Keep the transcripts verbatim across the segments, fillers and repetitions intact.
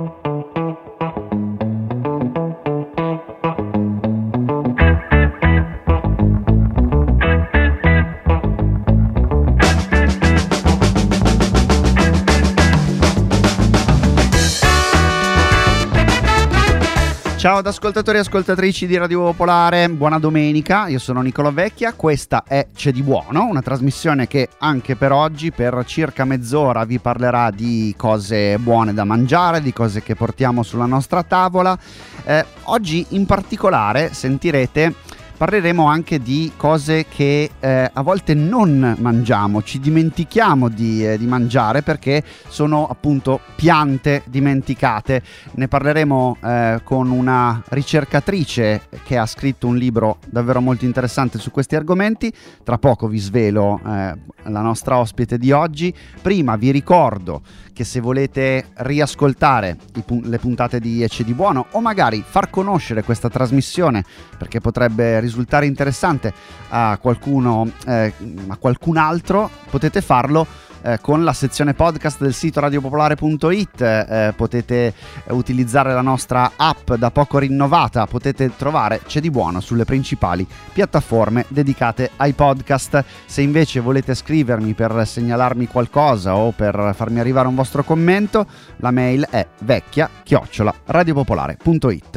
Ciao ad ascoltatori e ascoltatrici di Radio Popolare, buona domenica, io sono Nicola Vecchia, questa è C'è di Buono, una trasmissione che anche per oggi per circa mezz'ora vi parlerà di cose buone da mangiare, di cose che portiamo sulla nostra tavola. Eh, oggi in particolare sentirete parleremo anche di cose che eh, a volte non mangiamo, ci dimentichiamo di, eh, di mangiare perché sono appunto piante dimenticate. Ne parleremo eh, con una ricercatrice che ha scritto un libro davvero molto interessante su questi argomenti. Tra poco vi svelo eh, la nostra ospite di oggi. Prima vi ricordo che se volete riascoltare i pun- le puntate di C'è di Buono o magari far conoscere questa trasmissione perché potrebbe risultare interessante a qualcuno, eh, a qualcun altro, potete farlo eh, con la sezione podcast del sito radiopopolare punto it, eh, potete utilizzare la nostra app da poco rinnovata, potete trovare C'è di Buono sulle principali piattaforme dedicate ai podcast. Se invece volete scrivermi per segnalarmi qualcosa o per farmi arrivare un vostro commento, la mail è vecchia chiocciola radiopopolare punto it.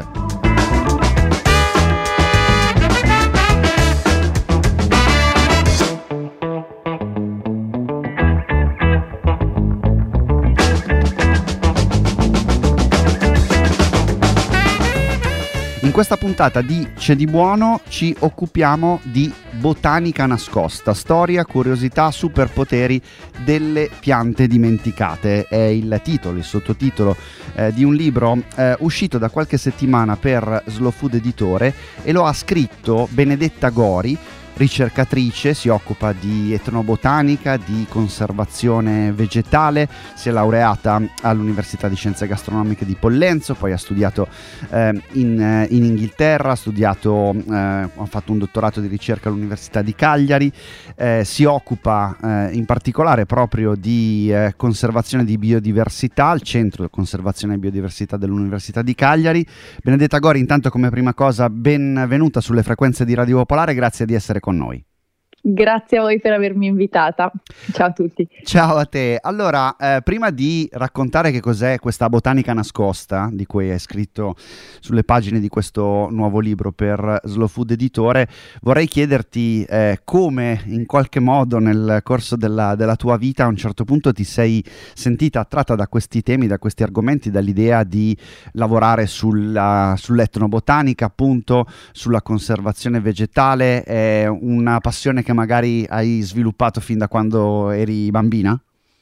In questa puntata di C'è di Buono ci occupiamo di botanica nascosta, storia, curiosità, superpoteri delle piante dimenticate. È il titolo, il sottotitolo eh, di un libro eh, uscito da qualche settimana per Slow Food Editore e lo ha scritto Benedetta Gori, ricercatrice, si occupa di etnobotanica, di conservazione vegetale, si è laureata all'Università di Scienze Gastronomiche di Pollenzo, poi ha studiato eh, in, in Inghilterra, ha studiato, eh, ha fatto un dottorato di ricerca all'Università di Cagliari, eh, si occupa eh, in particolare proprio di eh, conservazione di biodiversità, al Centro di Conservazione e Biodiversità dell'Università di Cagliari. Benedetta Gori, intanto come prima cosa benvenuta sulle frequenze di Radio Popolare, grazie di essere con noi. Grazie a voi per avermi invitata. Ciao a tutti. Ciao a te. Allora, eh, prima di raccontare che cos'è questa botanica nascosta, di cui hai scritto sulle pagine di questo nuovo libro per Slow Food Editore, vorrei chiederti eh, come in qualche modo nel corso della, della tua vita a un certo punto ti sei sentita attratta da questi temi, da questi argomenti, dall'idea di lavorare sulla, sull'etnobotanica, appunto, sulla conservazione vegetale. È una passione che magari hai sviluppato fin da quando eri bambina?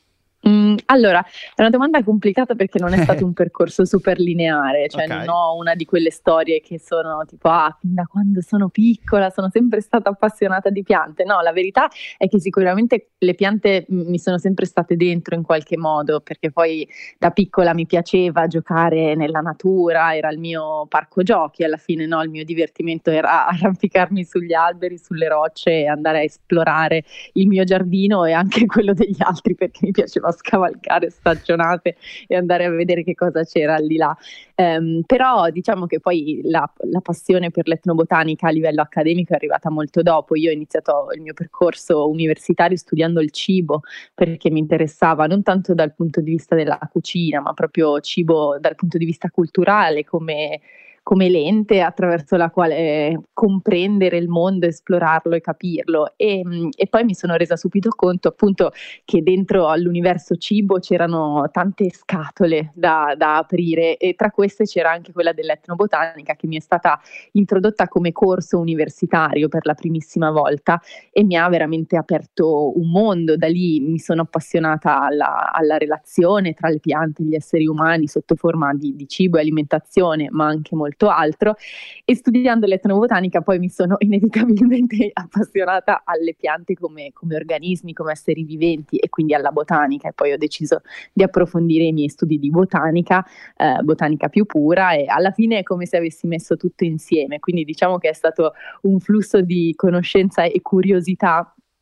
Mm, allora, è una domanda complicata perché non è stato un percorso super lineare, cioè Okay. non ho una di quelle storie che sono tipo, ah, fin da quando sono piccola sono sempre stata appassionata di piante. No, la verità è che sicuramente le piante mm, mi sono sempre state dentro in qualche modo, perché poi da piccola mi piaceva giocare nella natura, era il mio parco giochi alla fine, no? Il mio divertimento era arrampicarmi sugli alberi, sulle rocce e andare a esplorare il mio giardino e anche quello degli altri, perché mi piaceva scavalcare stagionate e andare a vedere che cosa c'era al di là. Um, però diciamo che poi la, la passione per l'etnobotanica a livello accademico è arrivata molto dopo. Io ho iniziato il mio percorso universitario studiando il cibo perché mi interessava non tanto dal punto di vista della cucina, ma proprio cibo dal punto di vista culturale, come come lente attraverso la quale comprendere il mondo, esplorarlo e capirlo. E, e poi mi sono resa subito conto appunto che dentro all'universo cibo c'erano tante scatole da, da aprire, e tra queste c'era anche quella dell'etnobotanica, che mi è stata introdotta come corso universitario per la primissima volta e mi ha veramente aperto un mondo. Da lì mi sono appassionata alla, alla relazione tra le piante e gli esseri umani sotto forma di, di cibo e alimentazione, ma anche molto altro, e studiando l'etnobotanica poi mi sono inevitabilmente appassionata alle piante come, come organismi, come esseri viventi, e quindi alla botanica, e poi ho deciso di approfondire i miei studi di botanica, eh, botanica più pura, e alla fine è come se avessi messo tutto insieme, quindi diciamo che è stato un flusso di conoscenza e curiosità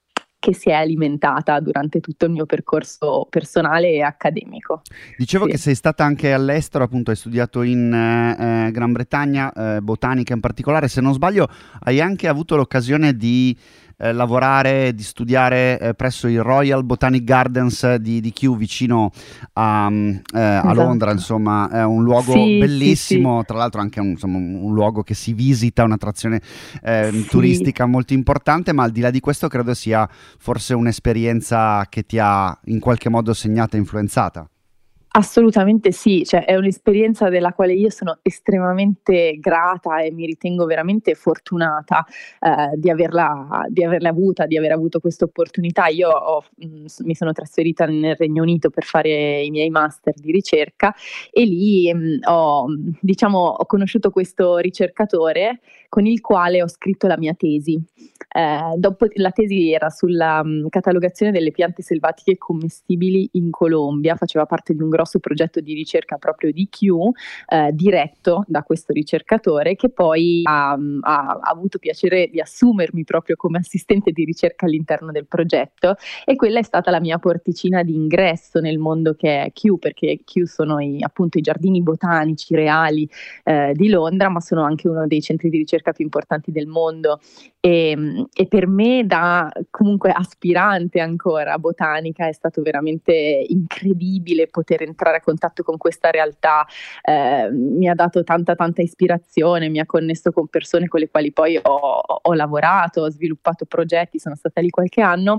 che si è alimentata durante tutto il mio percorso personale e accademico. Dicevo Sì. che sei stata anche all'estero, appunto hai studiato in eh, Gran Bretagna, eh, botanica in particolare, se non sbaglio hai anche avuto l'occasione di eh, lavorare, di studiare eh, presso il Royal Botanic Gardens di, di Kew, vicino a, eh, a Esatto. Londra, insomma è un luogo Sì, bellissimo, sì, sì. tra l'altro anche un, insomma, un, un luogo che si visita, un'attrazione eh, Sì. turistica molto importante, ma al di là di questo credo sia forse un'esperienza che ti ha in qualche modo segnata e influenzata. Assolutamente sì, cioè è un'esperienza della quale io sono estremamente grata e mi ritengo veramente fortunata eh, di averla, di averla avuta, di aver avuto questa opportunità. Io ho, mh, mi sono trasferita nel Regno Unito per fare i miei master di ricerca e lì mh, ho, diciamo, ho conosciuto questo ricercatore con il quale ho scritto la mia tesi. Eh, dopo, la tesi era sulla mh, catalogazione delle piante selvatiche commestibili in Colombia, faceva parte di un grosso progetto di ricerca proprio di Kew, eh, diretto da questo ricercatore che poi ha, ha, ha avuto piacere di assumermi proprio come assistente di ricerca all'interno del progetto, e quella è stata la mia porticina di ingresso nel mondo che è Kew, perché Kew sono i, appunto i giardini botanici reali eh, di Londra, ma sono anche uno dei centri di ricerca più importanti del mondo. E, e per me, da comunque aspirante ancora a botanica, è stato veramente incredibile poter entrare a contatto con questa realtà. Eh, mi ha dato tanta tanta ispirazione, mi ha connesso con persone con le quali poi ho, ho lavorato, ho sviluppato progetti, sono stata lì qualche anno.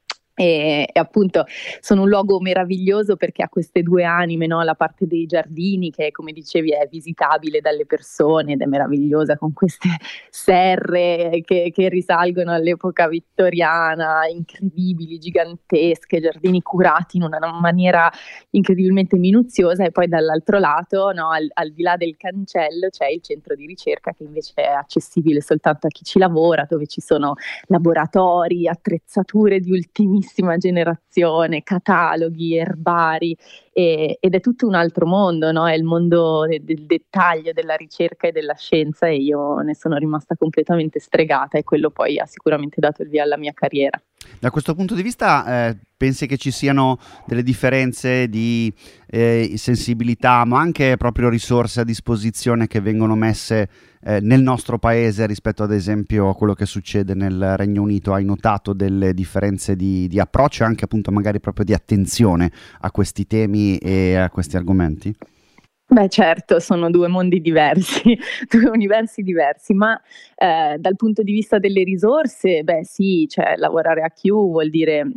E, e appunto sono un luogo meraviglioso perché ha queste due anime, no? La parte dei giardini che, come dicevi, è visitabile dalle persone ed è meravigliosa, con queste serre che, che risalgono all'epoca vittoriana, incredibili, gigantesche, giardini curati in una maniera incredibilmente minuziosa, e poi dall'altro lato, no, al, al di là del cancello, c'è il centro di ricerca che invece è accessibile soltanto a chi ci lavora, dove ci sono laboratori, attrezzature di ultimissima generazione, cataloghi, erbari, e, ed è tutto un altro mondo, no? È il mondo de- del dettaglio, della ricerca e della scienza, e io ne sono rimasta completamente stregata, e quello poi ha sicuramente dato il via alla mia carriera. Da questo punto di vista, eh, pensi che ci siano delle differenze di eh, sensibilità, ma anche proprio risorse a disposizione che vengono messe eh, nel nostro paese rispetto ad esempio a quello che succede nel Regno Unito? Hai notato delle differenze di, di approccio e anche appunto magari proprio di attenzione a questi temi e a questi argomenti? Beh, certo, sono due mondi diversi, due universi diversi, ma eh, dal punto di vista delle risorse, beh sì, cioè lavorare a Kew vuol dire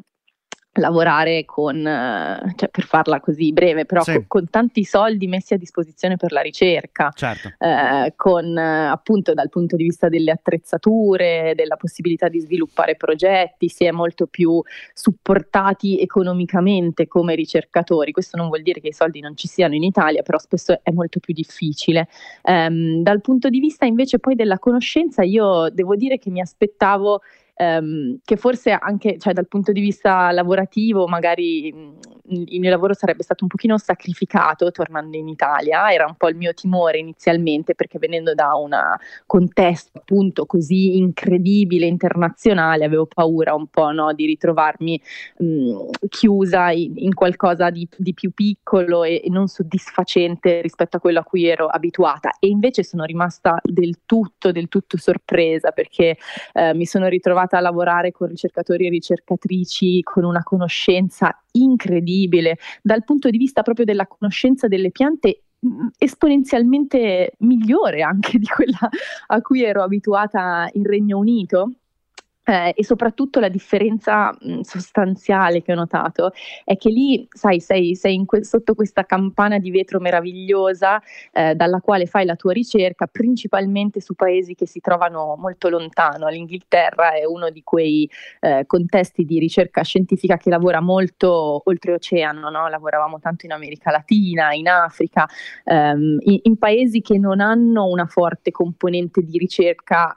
lavorare con, eh, cioè per farla così breve, però Sì. co- con tanti soldi messi a disposizione per la ricerca, Certo. eh, con eh, appunto dal punto di vista delle attrezzature, della possibilità di sviluppare progetti, si è molto più supportati economicamente come ricercatori. Questo non vuol dire che i soldi non ci siano in Italia, però spesso è molto più difficile. Um, dal punto di vista invece poi della conoscenza, io devo dire che mi aspettavo Um, che forse anche, cioè, dal punto di vista lavorativo magari mh, il mio lavoro sarebbe stato un pochino sacrificato tornando in Italia. Era un po' il mio timore inizialmente, perché venendo da un contesto appunto così incredibile, internazionale, avevo paura un po', no, di ritrovarmi mh, chiusa in, in qualcosa di, di più piccolo e, e non soddisfacente rispetto a quello a cui ero abituata, e invece sono rimasta del tutto del tutto sorpresa, perché eh, mi sono ritrovata a lavorare con ricercatori e ricercatrici con una conoscenza incredibile dal punto di vista proprio della conoscenza delle piante, esponenzialmente migliore anche di quella a cui ero abituata in Regno Unito. Eh, e soprattutto la differenza mh, sostanziale che ho notato è che lì, sai, sei, sei in que- sotto questa campana di vetro meravigliosa, eh, dalla quale fai la tua ricerca, principalmente su paesi che si trovano molto lontano. L'Inghilterra è uno di quei eh, contesti di ricerca scientifica che lavora molto oltreoceano, no? Lavoravamo tanto in America Latina, in Africa, ehm, in, in paesi che non hanno una forte componente di ricerca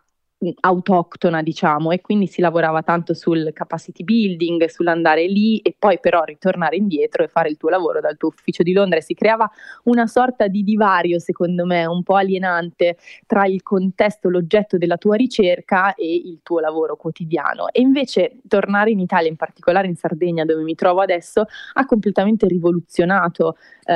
autoctona, diciamo, e quindi si lavorava tanto sul capacity building, sull'andare lì e poi però ritornare indietro e fare il tuo lavoro dal tuo ufficio di Londra, e si creava una sorta di divario, secondo me, un po' alienante tra il contesto, l'oggetto della tua ricerca e il tuo lavoro quotidiano. E invece tornare in Italia, in particolare in Sardegna, dove mi trovo adesso, ha completamente rivoluzionato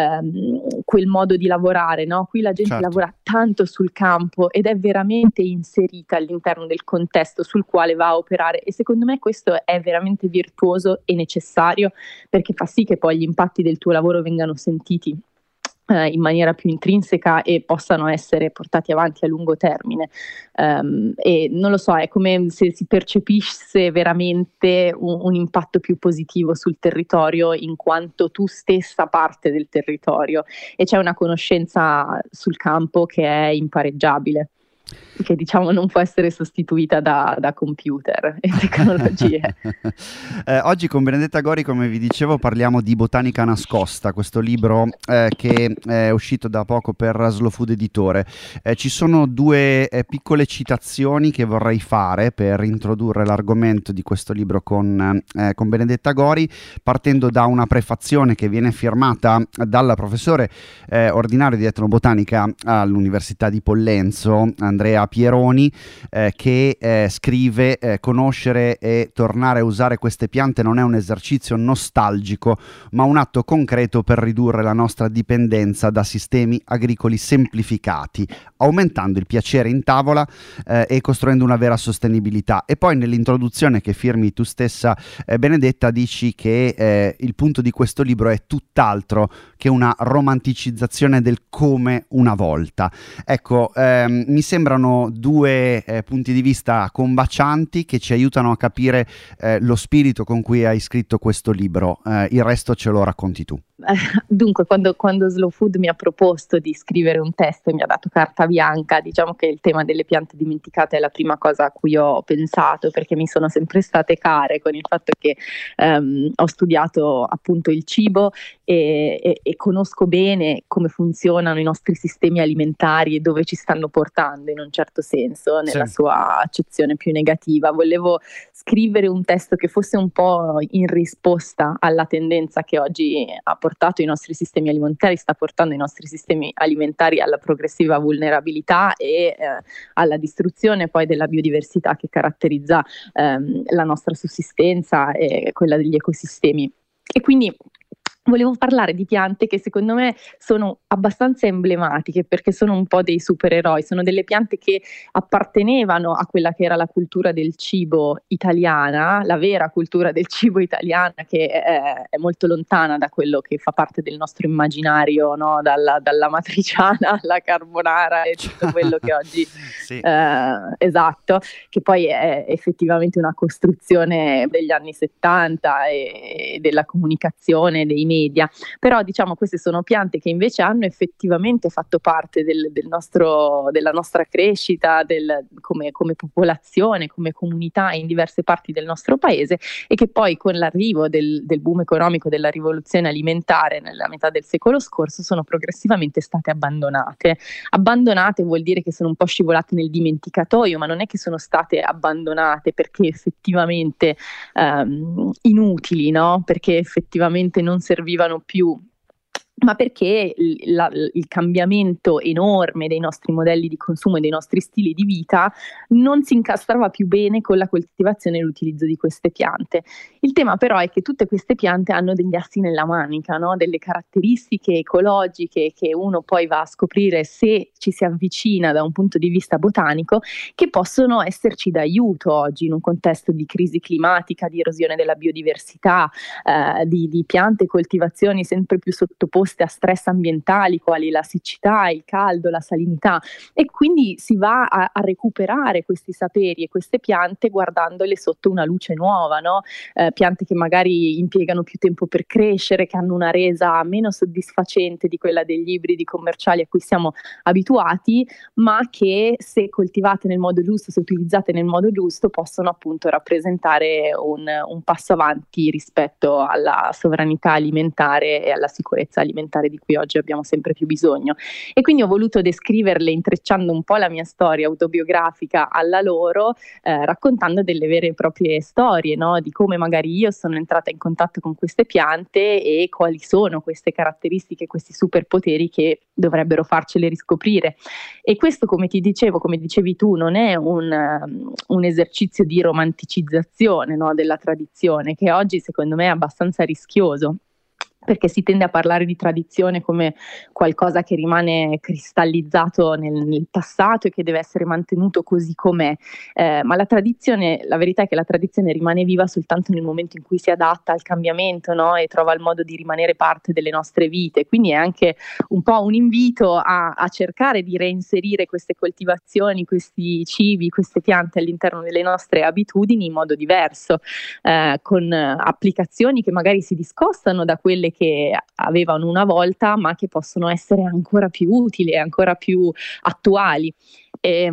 ehm, quel modo di lavorare, no? Qui la gente Certo. lavora tanto sul campo ed è veramente inserita all'interno del contesto sul quale va a operare, e secondo me questo è veramente virtuoso e necessario, perché fa sì che poi gli impatti del tuo lavoro vengano sentiti eh, in maniera più intrinseca e possano essere portati avanti a lungo termine. Um, e non lo so, è come se si percepisse veramente un, un impatto più positivo sul territorio, in quanto tu stessa parte del territorio, e c'è una conoscenza sul campo che è impareggiabile, che diciamo non può essere sostituita da, da computer e tecnologie. eh, oggi con Benedetta Gori, come vi dicevo, parliamo di Botanica nascosta, questo libro eh, che è uscito da poco per Slow Food Editore. Eh, ci sono due eh, piccole citazioni che vorrei fare per introdurre l'argomento di questo libro con, eh, con Benedetta Gori, partendo da una prefazione che viene firmata dal professore eh, ordinario di etnobotanica all'Università di Pollenzo, Andrea Pieroni, eh, che eh, scrive eh, conoscere e tornare a usare queste piante non è un esercizio nostalgico, ma un atto concreto per ridurre la nostra dipendenza da sistemi agricoli semplificati, aumentando il piacere in tavola eh, e costruendo una vera sostenibilità. E poi nell'introduzione che firmi tu stessa, eh, Benedetta, dici che eh, il punto di questo libro è tutt'altro che una romanticizzazione del come una volta. Ecco, ehm, mi sembrano due eh, punti di vista combacianti che ci aiutano a capire eh, lo spirito con cui hai scritto questo libro. Eh, il resto ce lo racconti tu. Dunque, quando, quando Slow Food mi ha proposto di scrivere un testo e mi ha dato carta bianca, diciamo che il tema delle piante dimenticate è la prima cosa a cui ho pensato, perché mi sono sempre state care, con il fatto che um, ho studiato appunto il cibo e, e, e conosco bene come funzionano i nostri sistemi alimentari e dove ci stanno portando, in un certo senso, nella sì. sua accezione più negativa. Volevo scrivere un testo che fosse un po' in risposta alla tendenza che oggi ha portato i nostri sistemi alimentari, sta portando i nostri sistemi alimentari alla progressiva vulnerabilità e eh, alla distruzione poi della biodiversità che caratterizza ehm, la nostra sussistenza e quella degli ecosistemi. E quindi volevo parlare di piante che secondo me sono abbastanza emblematiche, perché sono un po' dei supereroi, sono delle piante che appartenevano a quella che era la cultura del cibo italiana, la vera cultura del cibo italiana, che è, è molto lontana da quello che fa parte del nostro immaginario, no? dalla, dalla matriciana alla carbonara e tutto quello che oggi sì. eh, esatto, che poi è effettivamente una costruzione degli anni settanta e della comunicazione, dei media. Media. Però diciamo queste sono piante che invece hanno effettivamente fatto parte del, del nostro, della nostra crescita del, come, come popolazione, come comunità in diverse parti del nostro paese, e che poi con l'arrivo del, del boom economico, della rivoluzione alimentare nella metà del secolo scorso sono progressivamente state abbandonate. Abbandonate vuol dire che sono un po' scivolate nel dimenticatoio, ma non è che sono state abbandonate perché effettivamente um, inutili, no? Perché effettivamente non servivano servivano più, ma perché il, la, il cambiamento enorme dei nostri modelli di consumo e dei nostri stili di vita non si incastrava più bene con la coltivazione e l'utilizzo di queste piante. Il tema però è che tutte queste piante hanno degli assi nella manica, no? Delle caratteristiche ecologiche che uno poi va a scoprire se ci si avvicina da un punto di vista botanico, che possono esserci d'aiuto oggi in un contesto di crisi climatica, di erosione della biodiversità, eh, di, di piante e coltivazioni sempre più sottoposte a stress ambientali quali la siccità, il caldo, la salinità, e quindi si va a, a recuperare questi saperi e queste piante guardandole sotto una luce nuova, no? Eh, piante che magari impiegano più tempo per crescere, che hanno una resa meno soddisfacente di quella degli ibridi commerciali a cui siamo abituati, ma che se coltivate nel modo giusto, se utilizzate nel modo giusto, possono appunto rappresentare un, un passo avanti rispetto alla sovranità alimentare e alla sicurezza alimentare. alimentare di cui oggi abbiamo sempre più bisogno. E quindi ho voluto descriverle intrecciando un po' la mia storia autobiografica alla loro, eh, raccontando delle vere e proprie storie, no? Di come magari io sono entrata in contatto con queste piante e quali sono queste caratteristiche, questi superpoteri che dovrebbero farcele riscoprire. E questo, come ti dicevo, come dicevi tu, non è un, um, un esercizio di romanticizzazione, no, della tradizione, che oggi secondo me è abbastanza rischioso, perché si tende a parlare di tradizione come qualcosa che rimane cristallizzato nel, nel passato e che deve essere mantenuto così com'è, eh, ma la tradizione, la verità è che la tradizione rimane viva soltanto nel momento in cui si adatta al cambiamento, no? E trova il modo di rimanere parte delle nostre vite, quindi è anche un po' un invito a, a cercare di reinserire queste coltivazioni, questi cibi, queste piante all'interno delle nostre abitudini in modo diverso, eh, con applicazioni che magari si discostano da quelle che avevano una volta, ma che possono essere ancora più utili e ancora più attuali. E,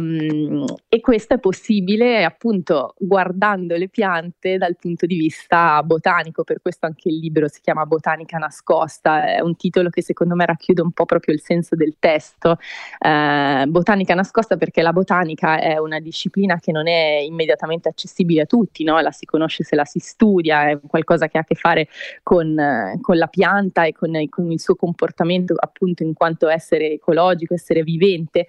e questo è possibile appunto guardando le piante dal punto di vista botanico, per questo anche il libro si chiama Botanica nascosta, è un titolo che secondo me racchiude un po' proprio il senso del testo. Eh, botanica nascosta perché la botanica è una disciplina che non è immediatamente accessibile a tutti, no? La si conosce se la si studia, è qualcosa che ha a che fare con, con la pianta e con, con il suo comportamento appunto in quanto essere ecologico, essere vivente.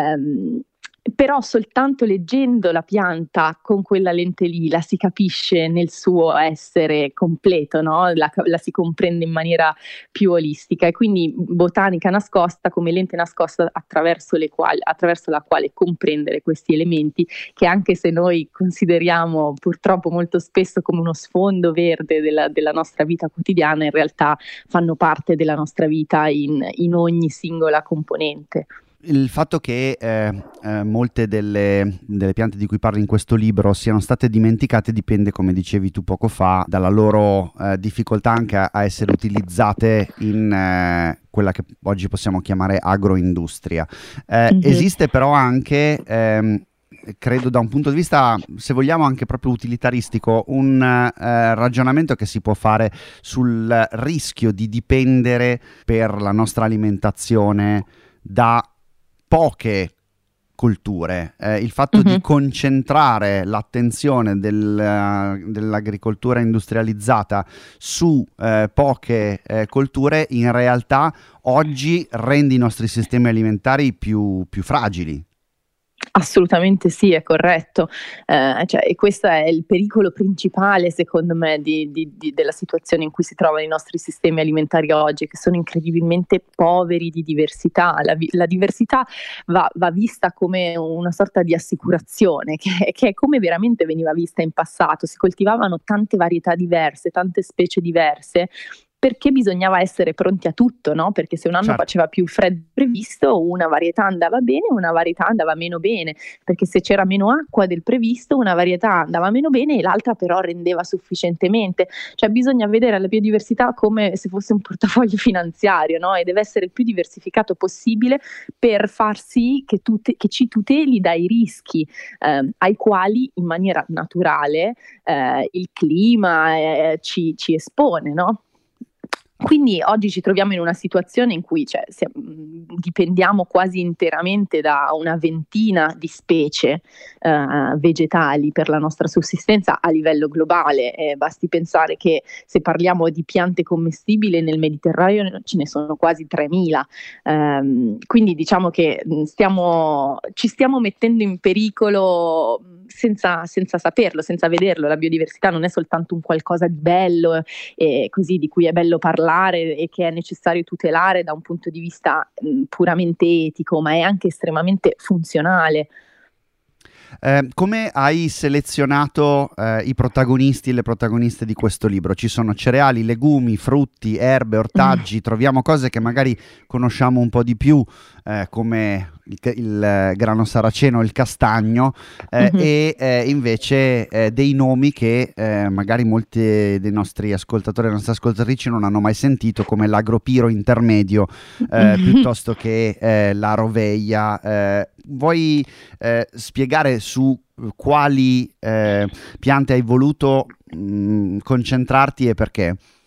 Um, Però soltanto leggendo la pianta con quella lente lì la si capisce nel suo essere completo, no? La, la si comprende in maniera più olistica, e quindi botanica nascosta come lente nascosta attraverso, le quali, attraverso la quale comprendere questi elementi che, anche se noi consideriamo purtroppo molto spesso come uno sfondo verde della, della nostra vita quotidiana, in realtà fanno parte della nostra vita in, in ogni singola componente. Il fatto che eh, eh, molte delle, delle piante di cui parli in questo libro siano state dimenticate dipende, come dicevi tu poco fa, dalla loro eh, difficoltà anche a, a essere utilizzate in eh, quella che oggi possiamo chiamare agroindustria. Eh, mm-hmm. Esiste però anche, ehm, credo da un punto di vista, se vogliamo anche proprio utilitaristico, un eh, ragionamento che si può fare sul rischio di dipendere per la nostra alimentazione da poche culture, eh, il fatto uh-huh. di concentrare l'attenzione del, uh, dell'agricoltura industrializzata su eh, poche eh, colture in realtà oggi rende i nostri sistemi alimentari più, più fragili. Assolutamente sì, è corretto, eh, cioè, e questo è il pericolo principale secondo me di, di, di, della situazione in cui si trovano i nostri sistemi alimentari oggi, che sono incredibilmente poveri di diversità. La, la diversità va, va vista come una sorta di assicurazione, che, che è come veramente veniva vista in passato. Si coltivavano tante varietà diverse, tante specie diverse, perché bisognava essere pronti a tutto, no? Perché se un anno certo. faceva più freddo previsto, una varietà andava bene, una varietà andava meno bene, perché se c'era meno acqua del previsto, una varietà andava meno bene e l'altra però rendeva sufficientemente. Cioè bisogna vedere la biodiversità come se fosse un portafoglio finanziario, no? E deve essere il più diversificato possibile per far sì che, tute- che ci tuteli dai rischi eh, ai quali in maniera naturale eh, il clima eh, ci, ci espone, no? Quindi oggi ci troviamo in una situazione in cui cioè, siamo, dipendiamo quasi interamente da una ventina di specie eh, vegetali per la nostra sussistenza a livello globale. Eh, basti pensare che se parliamo di piante commestibili nel Mediterraneo ce ne sono quasi tremila. Um, quindi diciamo che stiamo, ci stiamo mettendo in pericolo senza, senza saperlo, senza vederlo. La biodiversità non è soltanto un qualcosa di bello e così di cui è bello parlare e che è necessario tutelare da un punto di vista mh, puramente etico, ma è anche estremamente funzionale. Eh, come hai selezionato eh, i protagonisti e le protagoniste di questo libro? Ci sono cereali, legumi, frutti, erbe, ortaggi, mm. troviamo cose che magari conosciamo un po' di più, eh, come il, il grano saraceno, il castagno, eh, mm-hmm. e eh, invece eh, dei nomi che eh, magari molti dei nostri ascoltatori e le nostre ascoltatrici non hanno mai sentito, come l'agropiro intermedio, eh, mm-hmm. piuttosto che eh, la roveglia. Eh, vuoi eh, spiegare su quali eh, piante hai voluto mh, concentrarti e perché?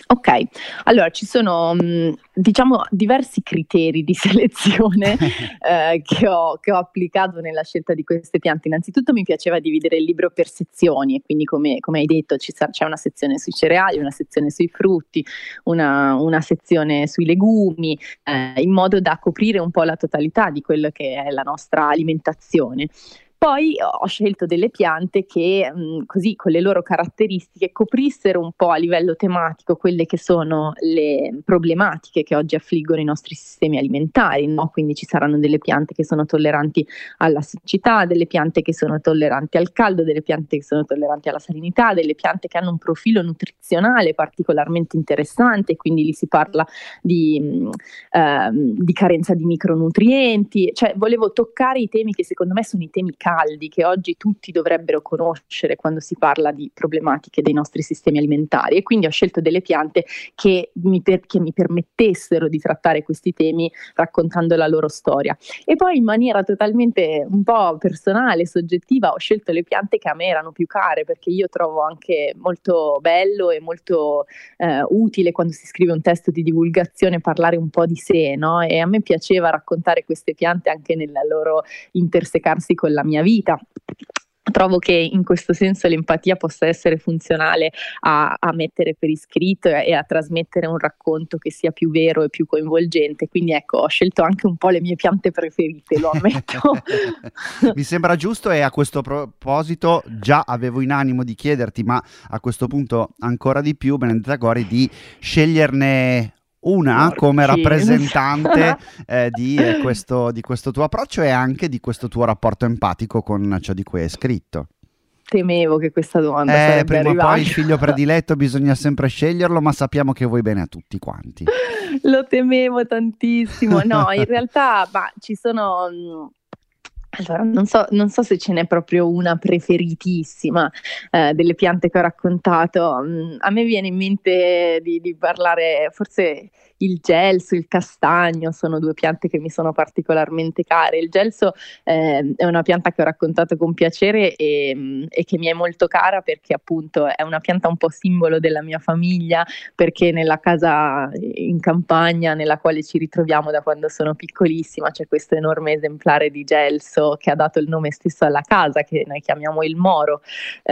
Ok, allora ci sono mh, diciamo diversi criteri di selezione eh, che, ho, che ho applicato nella scelta di queste piante. Innanzitutto mi piaceva dividere il libro per sezioni e quindi come, come hai detto ci sa- c'è una sezione sui cereali, una sezione sui frutti, una, una sezione sui legumi, eh, in modo da coprire un po' la totalità di quello che è la nostra alimentazione. Poi ho scelto delle piante che mh, così con le loro caratteristiche coprissero un po' a livello tematico quelle che sono le problematiche che oggi affliggono i nostri sistemi alimentari, no? Quindi ci saranno delle piante che sono tolleranti alla siccità, delle piante che sono tolleranti al caldo, delle piante che sono tolleranti alla salinità, delle piante che hanno un profilo nutrizionale particolarmente interessante, quindi lì si parla di, mh, ehm, di carenza di micronutrienti, cioè volevo toccare i temi che secondo me sono i temi caldi che oggi tutti dovrebbero conoscere quando si parla di problematiche dei nostri sistemi alimentari, e quindi ho scelto delle piante che mi, per, che mi permettessero di trattare questi temi raccontando la loro storia. E poi in maniera totalmente un po' personale, soggettiva, ho scelto le piante che a me erano più care, perché io trovo anche molto bello e molto eh, utile quando si scrive un testo di divulgazione parlare un po' di sé, no? E a me piaceva raccontare queste piante anche nel loro intersecarsi con la mia vita. Trovo che in questo senso l'empatia possa essere funzionale a, a mettere per iscritto e, e a trasmettere un racconto che sia più vero e più coinvolgente. Quindi ecco, ho scelto anche un po' le mie piante preferite, lo ammetto. Mi sembra giusto, e a questo proposito già avevo in animo di chiederti, ma a questo punto ancora di più, Benedetta Gori, di sceglierne una Morti. come rappresentante eh, di, eh, questo, di questo tuo approccio e anche di questo tuo rapporto empatico con ciò di cui hai scritto. Temevo che questa domanda eh, sarebbe prima arrivata. o poi il figlio prediletto bisogna sempre sceglierlo, ma sappiamo che vuoi bene a tutti quanti. Lo temevo tantissimo. No, in realtà bah, ci sono... Mh, Allora, non so, non so se ce n'è proprio una preferitissima eh, delle piante che ho raccontato. Mm, a me viene in mente di, di parlare, forse il gelso, il castagno, sono due piante che mi sono particolarmente care. Il gelso eh, è una pianta che ho raccontato con piacere e, e che mi è molto cara perché appunto è una pianta un po' simbolo della mia famiglia, perché nella casa in campagna nella quale ci ritroviamo da quando sono piccolissima c'è questo enorme esemplare di gelso che ha dato il nome stesso alla casa, che noi chiamiamo il Moro,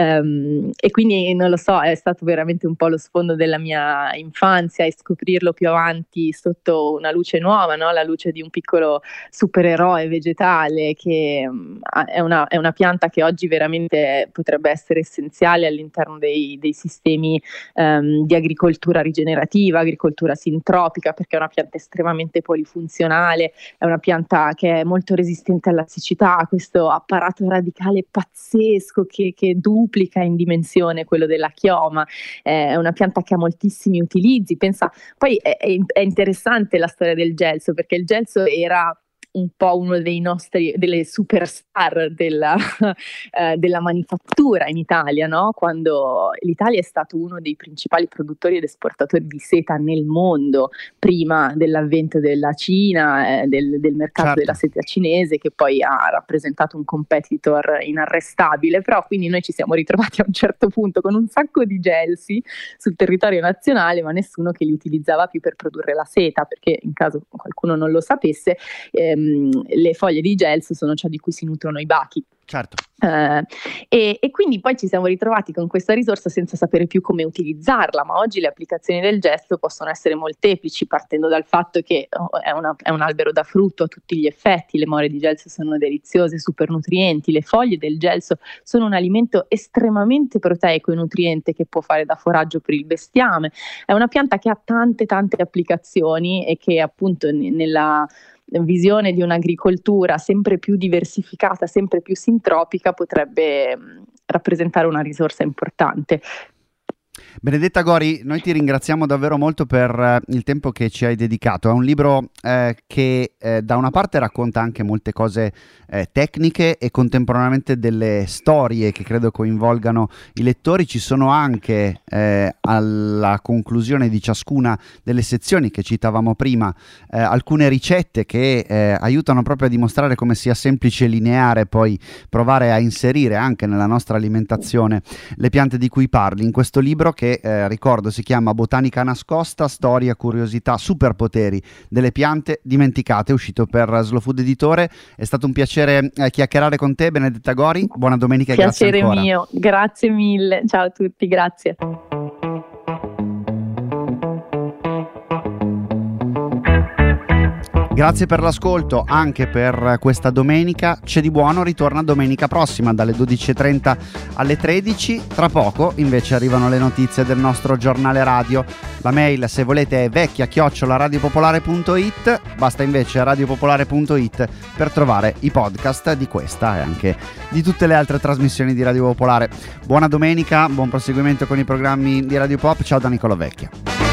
um, e quindi non lo so, è stato veramente un po' lo sfondo della mia infanzia, e scoprirlo più avanti sotto una luce nuova, no? La luce di un piccolo supereroe vegetale che um, è, una, è una pianta che oggi veramente potrebbe essere essenziale all'interno dei, dei sistemi um, di agricoltura rigenerativa, agricoltura sintropica, perché è una pianta estremamente polifunzionale, è una pianta che è molto resistente alla siccità, ha questo apparato radicale pazzesco che, che duplica in dimensione quello della chioma, è una pianta che ha moltissimi utilizzi. Pensa, poi è, è interessante la storia del gelso, perché il gelso era un po' uno dei nostri, delle superstar della, eh, della manifattura in Italia, no? Quando l'Italia è stato uno dei principali produttori ed esportatori di seta nel mondo, prima dell'avvento della Cina, eh, del, del mercato Certo. della seta cinese, che poi ha rappresentato un competitor inarrestabile. Però quindi noi ci siamo ritrovati a un certo punto con un sacco di gelsi sul territorio nazionale, ma nessuno che li utilizzava più per produrre la seta, perché in caso qualcuno non lo sapesse, ehm, le foglie di gelso sono ciò di cui si nutrono i bachi. Certo. Uh, e, e quindi poi ci siamo ritrovati con questa risorsa senza sapere più come utilizzarla, ma oggi le applicazioni del gelso possono essere molteplici, partendo dal fatto che oh, è, una, è un albero da frutto a tutti gli effetti, le more di gelso sono deliziose, super nutrienti, le foglie del gelso sono un alimento estremamente proteico e nutriente che può fare da foraggio per il bestiame. È una pianta che ha tante tante applicazioni e che appunto n- nella visione di un'agricoltura sempre più diversificata, sempre più sintropica, potrebbe mh, rappresentare una risorsa importante. Benedetta Gori, noi ti ringraziamo davvero molto per eh, il tempo che ci hai dedicato. È un libro eh, che eh, da una parte racconta anche molte cose eh, tecniche e contemporaneamente delle storie che credo coinvolgano i lettori. Ci sono anche eh, alla conclusione di ciascuna delle sezioni che citavamo prima eh, alcune ricette che eh, aiutano proprio a dimostrare come sia semplice e lineare poi provare a inserire anche nella nostra alimentazione le piante di cui parli in questo libro, che che eh, ricordo si chiama Botanica nascosta, storia, curiosità, superpoteri delle piante dimenticate, uscito per Slow Food Editore. È stato un piacere eh, chiacchierare con te, Benedetta Gori, buona domenica e grazie ancora. Piacere mio, grazie mille, ciao a tutti, grazie. Grazie per l'ascolto anche per questa domenica. C'è di buono, ritorna domenica prossima dalle dodici e trenta alle tredici. Tra poco invece arrivano le notizie del nostro giornale radio. La mail, se volete, è vecchia chiocciola radiopopolare punto it. Basta invece radiopopolare punto it per trovare i podcast di questa e anche di tutte le altre trasmissioni di Radio Popolare. Buona domenica, buon proseguimento con i programmi di Radio Pop. Ciao da Nicola Vecchia.